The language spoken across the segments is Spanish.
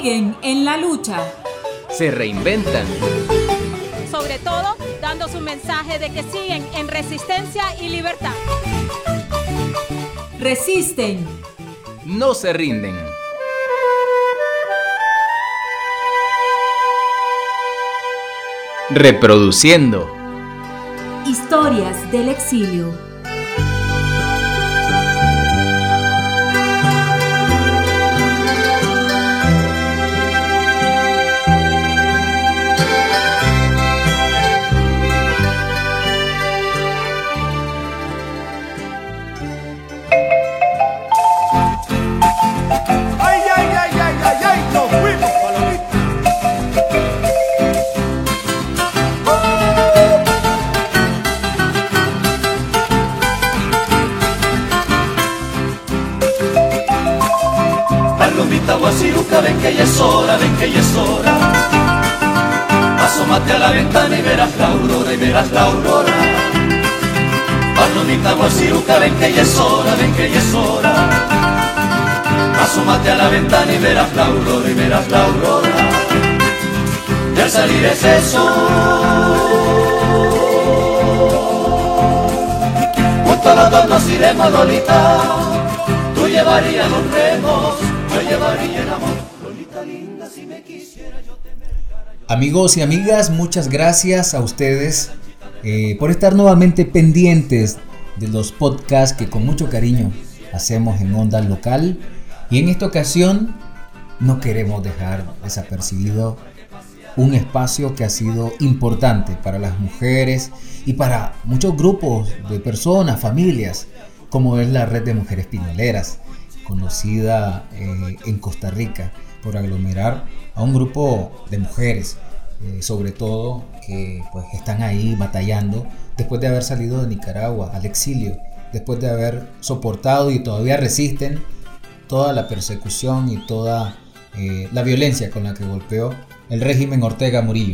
siguen en la lucha. Se reinventan. Sobre todo, dando su mensaje de que siguen en resistencia y libertad. Resisten. No se rinden. Reproduciendo. Historias del exilio. Guasiruca, ven que ya es hora, ven que ya es hora. Asómate a la ventana y verás la aurora, y verás la aurora. Palomita Guasiruca, ven que ya es hora, ven que ya es hora. Asómate a la ventana y verás la aurora, y verás la aurora. Y al salir ese sol, junto a los dos nos iremos, Lolita. Tú llevarías los remos, yo llevaría el amor. Lolita linda, si me quisiera yo te mercara. Amigos y amigas, muchas gracias a ustedes por estar nuevamente pendientes de los podcasts que con mucho cariño hacemos en Onda Local. Y en esta ocasión no queremos dejar desapercibido un espacio que ha sido importante para las mujeres y para muchos grupos de personas, familias, como es la Red de Mujeres Pinaleras, conocida en Costa Rica por aglomerar a un grupo de mujeres, sobre todo que pues están ahí batallando después de haber salido de Nicaragua al exilio, después de haber soportado y todavía resisten toda la persecución y toda la violencia con la que golpeó el régimen Ortega Murillo.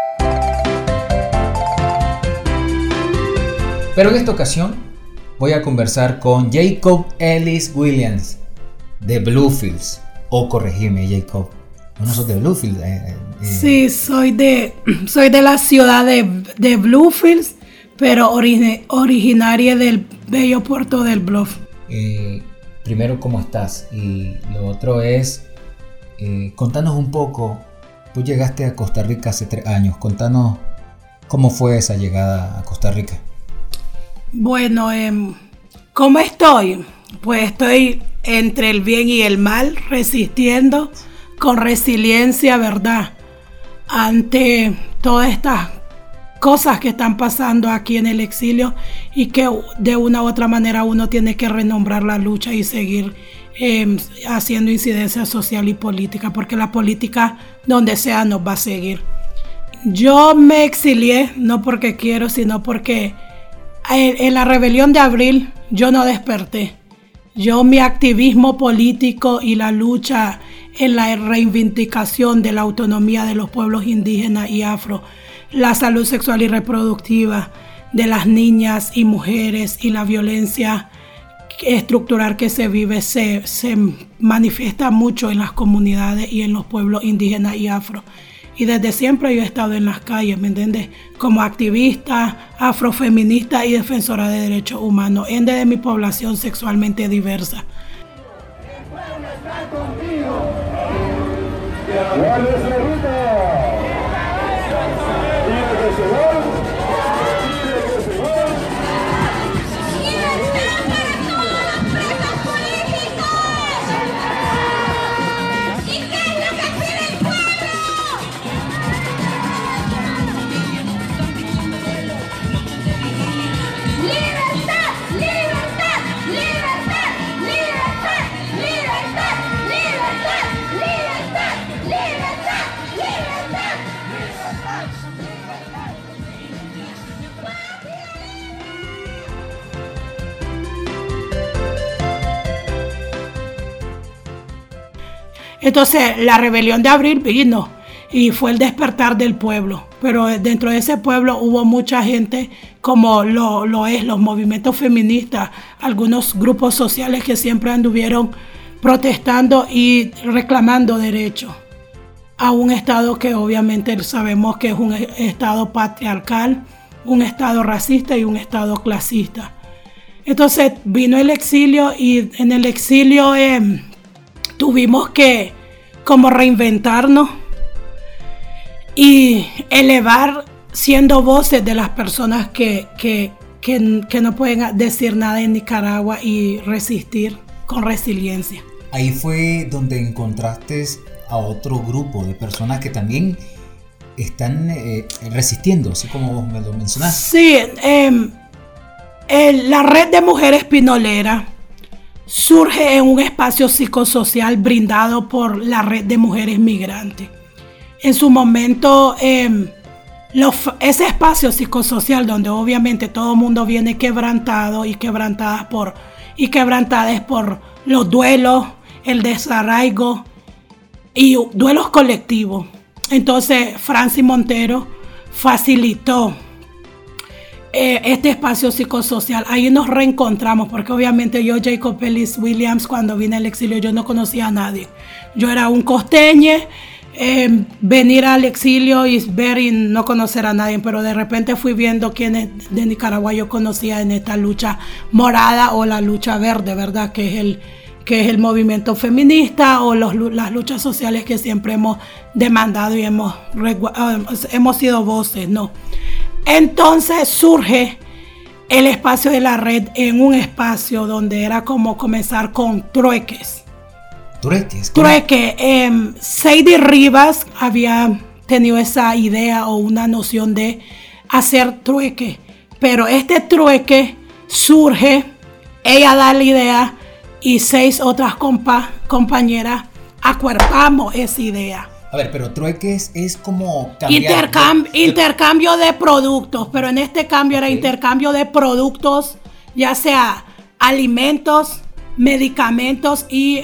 Pero en esta ocasión voy a conversar con Jacob Ellis Williams de Bluefields. O corregime, Jacob. ¿No sos de Bluefields? Sí, soy de la ciudad de Bluefields, pero originaria del bello puerto del Bluff. Primero, ¿cómo estás? Y lo otro es, contanos un poco. Tú llegaste a Costa Rica hace 3 años. Contanos cómo fue esa llegada a Costa Rica. Bueno, ¿cómo estoy? Pues estoy entre el bien y el mal, resistiendo con resiliencia, ¿verdad? Ante todas estas cosas que están pasando aquí en el exilio y que de una u otra manera uno tiene que renombrar la lucha y seguir haciendo incidencia social y política, porque la política donde sea nos va a seguir. Yo me exilié no porque quiero, sino porque en la rebelión de abril yo no desperté. Mi activismo político y la lucha en la reivindicación de la autonomía de los pueblos indígenas y afro, la salud sexual y reproductiva de las niñas y mujeres y la violencia estructural que se vive se manifiesta mucho en las comunidades y en los pueblos indígenas y afro. Y desde siempre yo he estado en las calles, ¿me entiendes? Como activista, afrofeminista y defensora de derechos humanos, ende de mi población sexualmente diversa. El pueblo está contigo. Entonces la rebelión de abril vino y fue el despertar del pueblo, pero dentro de ese pueblo hubo mucha gente como lo es los movimientos feministas, algunos grupos sociales que siempre anduvieron protestando y reclamando derechos. a un estado que obviamente sabemos que es un estado patriarcal, un estado racista y un estado clasista. Entonces vino el exilio y en el exilio tuvimos que como reinventarnos y elevar siendo voces de las personas que no pueden decir nada en Nicaragua y resistir con resiliencia. Ahí fue donde encontraste a otro grupo de personas que también están resistiendo, así como vos me lo mencionaste. Sí, la red de mujeres pinoleras surge en un espacio psicosocial brindado por la red de mujeres migrantes. En su momento, ese espacio psicosocial donde obviamente todo el mundo viene quebrantado y quebrantadas por los duelos, el desarraigo y duelos colectivos. Entonces Francis Montero facilitó este espacio psicosocial. Ahí nos reencontramos porque obviamente yo, Jacob Ellis Williams, cuando vine al exilio yo no conocía a nadie. Yo era un costeñe, venir al exilio y ver y no conocer a nadie, pero de repente fui viendo quiénes de Nicaragua yo conocía en esta lucha morada o la lucha verde, ¿verdad? Que es el movimiento feminista o las luchas sociales que siempre hemos demandado y hemos sido voces, ¿no? Entonces surge el espacio de la red en un espacio donde era como comenzar con trueques. Trueque. Sadie Rivas había tenido esa idea o una noción de hacer trueque, pero este trueque surge, ella da la idea y 6 otras compañeras acuerpamos esa idea. A ver, pero trueques es como intercambio de productos, pero en este cambio era intercambio de productos, ya sea alimentos, medicamentos y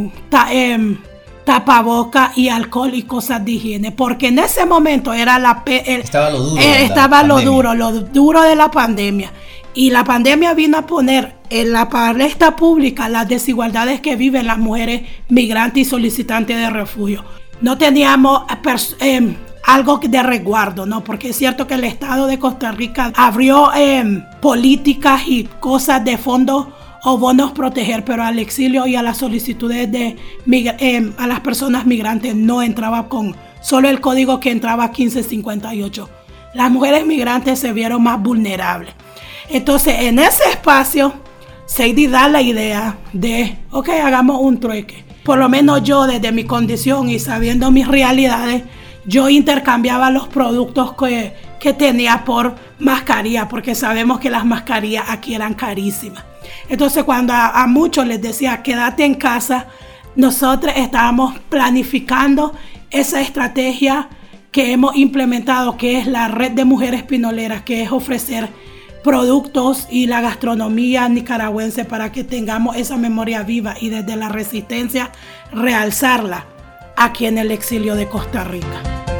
tapaboca y alcohol y cosas de higiene, porque en ese momento era estaba lo duro de la pandemia. Y la pandemia vino a poner en la palestra pública las desigualdades que viven las mujeres migrantes y solicitantes de refugio. No teníamos algo de resguardo, ¿no? Porque es cierto que el Estado de Costa Rica abrió políticas y cosas de fondos o bonos proteger, pero al exilio y a las solicitudes a las personas migrantes no entraba con solo el código que entraba 1558. Las mujeres migrantes se vieron más vulnerables. Entonces, en ese espacio, Sadie da la idea de, ok, hagamos un trueque. Por lo menos yo, desde mi condición y sabiendo mis realidades, yo intercambiaba los productos que tenía por mascarilla, porque sabemos que las mascarillas aquí eran carísimas. Entonces, cuando a muchos les decía, quédate en casa, nosotros estábamos planificando esa estrategia que hemos implementado, que es la red de mujeres pinoleras, que es ofrecer productos y la gastronomía nicaragüense para que tengamos esa memoria viva y desde la resistencia realzarla aquí en el exilio de Costa Rica.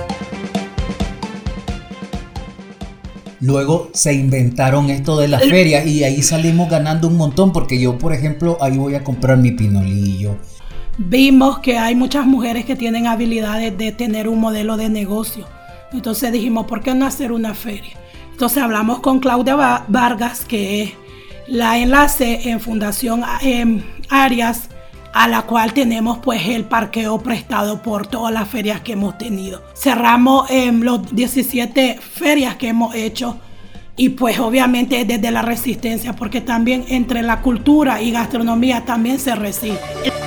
Luego se inventaron esto de las ferias y ahí salimos ganando un montón porque yo, por ejemplo, ahí voy a comprar mi pinolillo. Vimos que hay muchas mujeres que tienen habilidades de tener un modelo de negocio. Entonces dijimos, ¿por qué no hacer una feria? Entonces hablamos con Claudia Vargas, que es la enlace en Fundación Arias, a la cual tenemos pues el parqueo prestado por todas las ferias que hemos tenido. Cerramos los 17 ferias que hemos hecho y pues obviamente desde la resistencia, porque también entre la cultura y gastronomía también se resiste.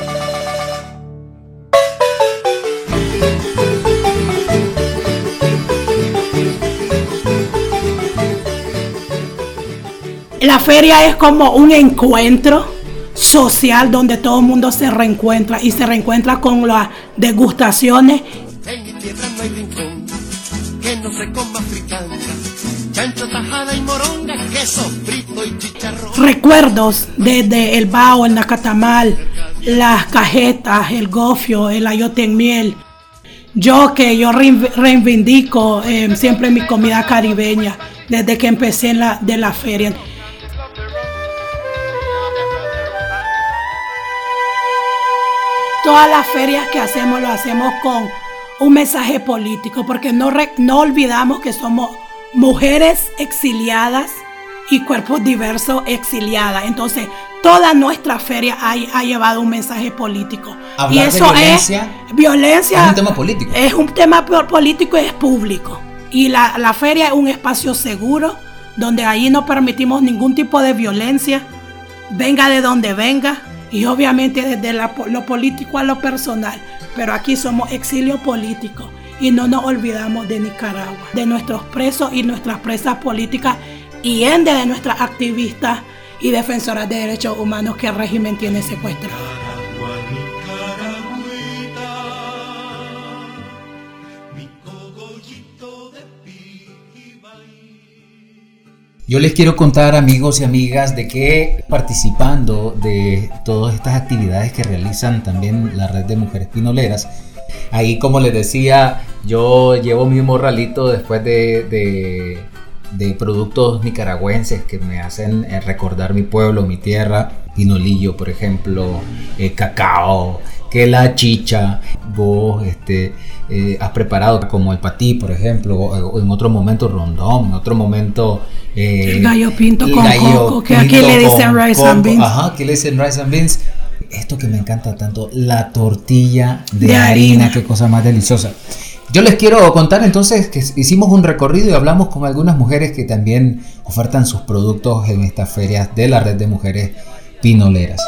La feria es como un encuentro social donde todo el mundo se reencuentra y se reencuentra con las degustaciones. En mi tierra no hay rincón que no se coma fritanga, chancho, tajada y moronga, queso frito y chicharrón. Recuerdos desde el bao, el nacatamal, las cajetas, el gofio, el ayote en miel. Yo reivindico siempre mi comida caribeña desde que empecé de la feria. Todas las ferias que hacemos lo hacemos con un mensaje político, porque no olvidamos que somos mujeres exiliadas y cuerpos diversos exiliadas. Entonces, toda nuestra feria ha llevado un mensaje político. Hablar y eso de violencia es un tema político. Es un tema político y es público. Y la feria es un espacio seguro, donde ahí no permitimos ningún tipo de violencia, venga de donde venga, y obviamente desde lo político a lo personal. Pero aquí somos exilio político y no nos olvidamos de Nicaragua, de nuestros presos y nuestras presas políticas y de nuestras activistas y defensoras de derechos humanos que el régimen tiene secuestradas. Yo les quiero contar, amigos y amigas, de que participando de todas estas actividades que realizan también la Red de Mujeres Pinoleras, ahí, como les decía, yo llevo mi morralito después de productos nicaragüenses que me hacen recordar mi pueblo, mi tierra. Pinolillo, por ejemplo, cacao, que la chicha. Vos has preparado como el patí, por ejemplo, o en otro momento rondón, en otro momento el gallo pinto con coco, que aquí le dicen rice and beans. Ajá, aquí le dicen rice and beans. Esto que me encanta tanto, la tortilla de harina, qué cosa más deliciosa. Yo les quiero contar entonces que hicimos un recorrido y hablamos con algunas mujeres que también ofertan sus productos en estas ferias de la Red de Mujeres Pinoleras.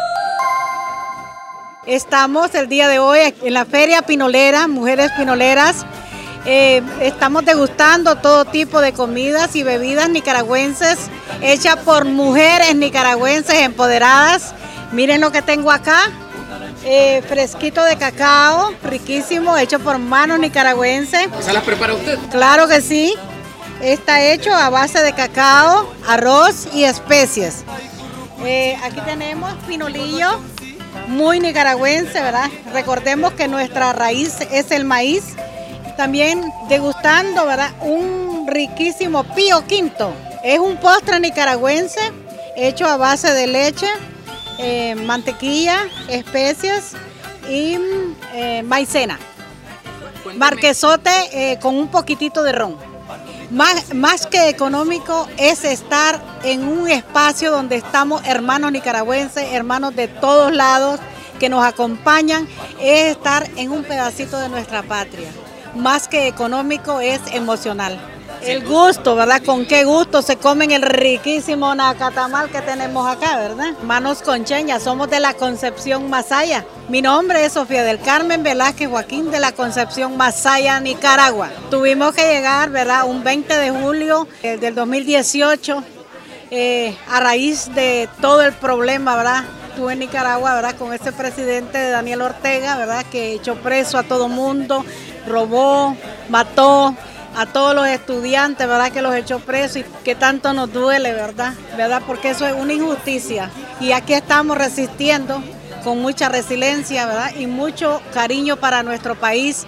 Estamos el día de hoy en la Feria Pinolera, Mujeres Pinoleras. Estamos degustando todo tipo de comidas y bebidas nicaragüenses hechas por mujeres nicaragüenses empoderadas. Miren lo que tengo acá, fresquito de cacao, riquísimo, hecho por manos nicaragüenses. ¿Se las prepara usted? Claro que sí, está hecho a base de cacao, arroz y especies. Aquí tenemos pinolillo, muy nicaragüense, ¿verdad? Recordemos que nuestra raíz es el maíz. También degustando, ¿verdad? Un riquísimo pío quinto. Es un postre nicaragüense hecho a base de leche, mantequilla, especias y maicena. Marquesote con un poquitito de ron. Más que económico es estar en un espacio donde estamos hermanos nicaragüenses, hermanos de todos lados que nos acompañan, es estar en un pedacito de nuestra patria. Más que económico es emocional. El gusto, ¿verdad? Con qué gusto se comen el riquísimo nacatamal que tenemos acá, ¿verdad? Manos concheñas, somos de la Concepción Masaya. Mi nombre es Sofía del Carmen Velázquez Joaquín de la Concepción Masaya, Nicaragua. Tuvimos que llegar, ¿verdad? Un 20 de julio del 2018, a raíz de todo el problema, ¿verdad? Estuve en Nicaragua, ¿verdad? Con este presidente de Daniel Ortega, ¿verdad? Que echó preso a todo mundo, robó, mató a todos los estudiantes, ¿verdad? Que los echó presos y que tanto nos duele, ¿verdad? Porque eso es una injusticia. Y aquí estamos resistiendo con mucha resiliencia, ¿verdad? Y mucho cariño para nuestro país.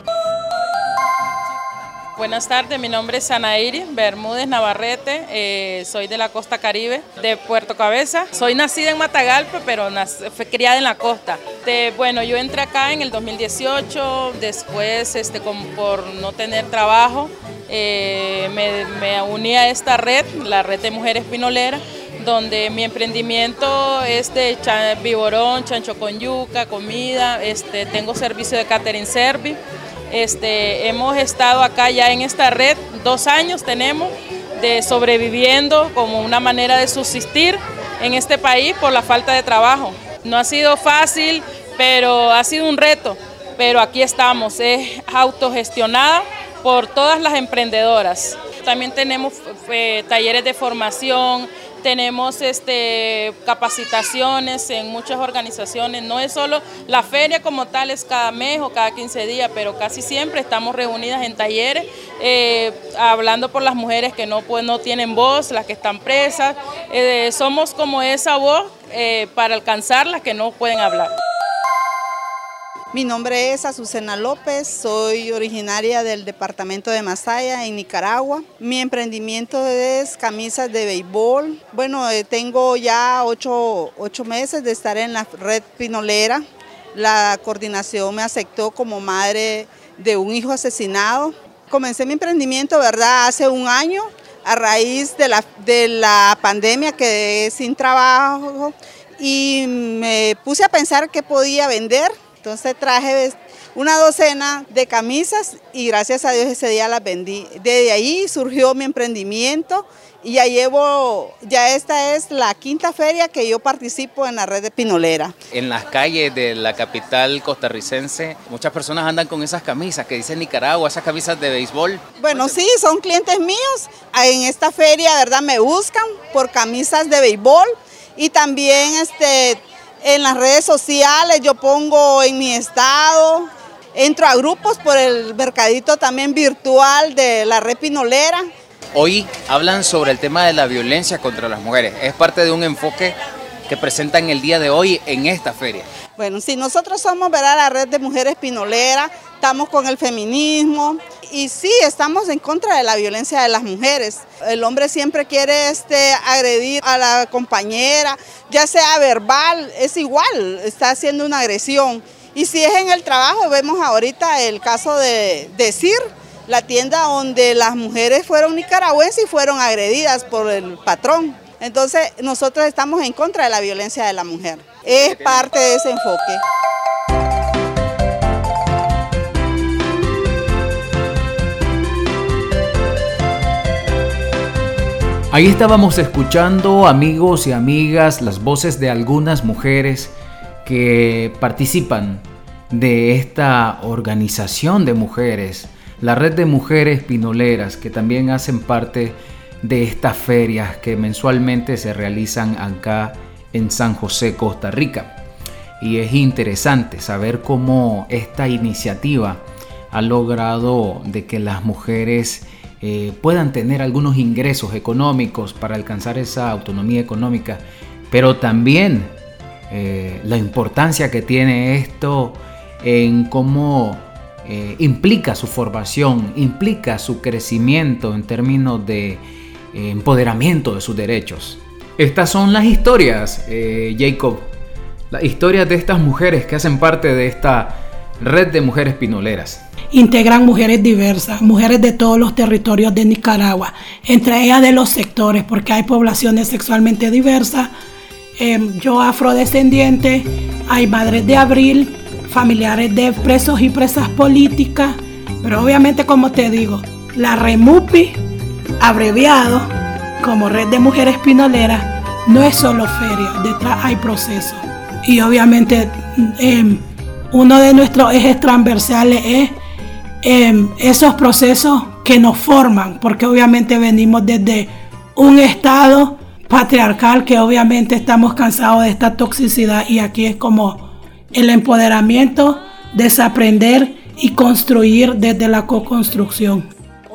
Buenas tardes, mi nombre es Anairi Bermúdez Navarrete, soy de la costa caribe, de Puerto Cabeza. Soy nacida en Matagalpa, pero fui criada en la costa. Bueno, yo entré acá en el 2018, después por no tener trabajo, me uní a esta red, la Red de Mujeres Pinoleras, donde mi emprendimiento es de viborón, chancho con yuca, comida, tengo servicio de catering service. Hemos estado acá ya en esta red 2 años tenemos de sobreviviendo como una manera de subsistir en este país por la falta de trabajo. No ha sido fácil, pero ha sido un reto, pero aquí estamos, es autogestionada por todas las emprendedoras. También tenemos talleres de formación, tenemos capacitaciones en muchas organizaciones, no es solo la feria como tal, es cada mes o cada 15 días, pero casi siempre estamos reunidas en talleres, hablando por las mujeres que no tienen voz, las que están presas, somos como esa voz para alcanzar las que no pueden hablar. Mi nombre es Azucena López, soy originaria del departamento de Masaya, en Nicaragua. Mi emprendimiento es camisas de béisbol. Bueno, tengo ya 8 meses de estar en la red pinolera. La coordinación me aceptó como madre de un hijo asesinado. Comencé mi emprendimiento, ¿verdad?, hace un año, a raíz de la pandemia, quedé sin trabajo y me puse a pensar qué podía vender. Entonces traje una docena de camisas y gracias a Dios ese día las vendí. Desde ahí surgió mi emprendimiento y ya esta es la 5ª feria que yo participo en la red de Pinolera. En las calles de la capital costarricense, muchas personas andan con esas camisas que dicen Nicaragua, esas camisas de béisbol. Bueno, sí, son clientes míos. En esta feria, ¿verdad?, me buscan por camisas de béisbol y también en las redes sociales yo pongo en mi estado, entro a grupos por el mercadito también virtual de la red Pinolera. Hoy hablan sobre el tema de la violencia contra las mujeres. Es parte de un enfoque que presentan el día de hoy en esta feria. Bueno, sí, nosotros somos, ¿verdad?, la red de mujeres Pinolera, estamos con el feminismo y sí, estamos en contra de la violencia de las mujeres. El hombre siempre quiere agredir a la compañera, ya sea verbal, es igual, está haciendo una agresión. Y si es en el trabajo, vemos ahorita el caso de CIR, la tienda donde las mujeres fueron nicaragüenses y fueron agredidas por el patrón. Entonces nosotros estamos en contra de la violencia de la mujer. Es parte de ese enfoque. Ahí estábamos escuchando, amigos y amigas, las voces de algunas mujeres que participan de esta organización de mujeres, la red de mujeres pinoleras, que también hacen parte de estas ferias que mensualmente se realizan acá en San José, Costa Rica. Y es interesante saber cómo esta iniciativa ha logrado de que las mujeres puedan tener algunos ingresos económicos para alcanzar esa autonomía económica, pero también la importancia que tiene esto en cómo implica su formación, implica su crecimiento en términos de empoderamiento de sus derechos. Estas son las historias, Jacob, las historias de estas mujeres que hacen parte de esta red de mujeres pinoleras. Integran mujeres diversas, mujeres de todos los territorios de Nicaragua, entre ellas de los sectores, porque hay poblaciones sexualmente diversas. Yo afrodescendiente, hay madres de abril, familiares de presos y presas políticas, pero obviamente, como te digo, la REMUPI, abreviado como Red de Mujeres Pinoleras, no es solo feria, detrás hay procesos. Y obviamente uno de nuestros ejes transversales es esos procesos que nos forman, porque obviamente venimos desde un estado patriarcal que obviamente estamos cansados de esta toxicidad, y aquí es como el empoderamiento, desaprender y construir desde la co-construcción.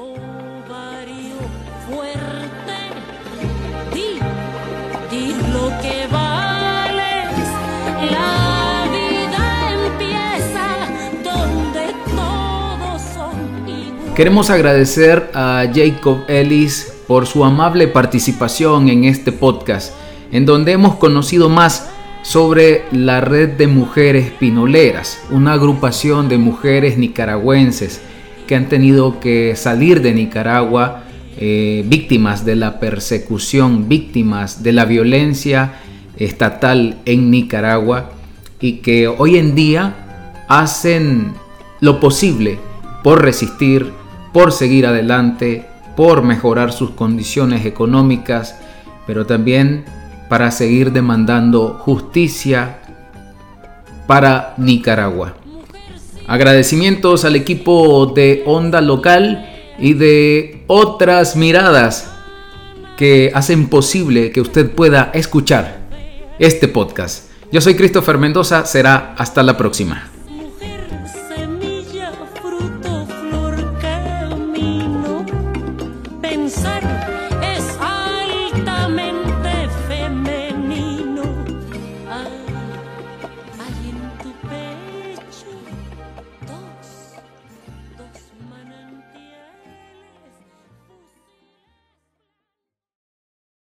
Queremos agradecer a Jacob Ellis por su amable participación en este podcast, en donde hemos conocido más sobre la Red de Mujeres Pinoleras, una agrupación de mujeres nicaragüenses que han tenido que salir de Nicaragua, víctimas de la persecución, víctimas de la violencia estatal en Nicaragua, y que hoy en día hacen lo posible por resistir, por seguir adelante, por mejorar sus condiciones económicas, pero también para seguir demandando justicia para Nicaragua. Agradecimientos al equipo de Onda Local y de Otras Miradas que hacen posible que usted pueda escuchar este podcast. Yo soy Christopher Mendoza, será hasta la próxima.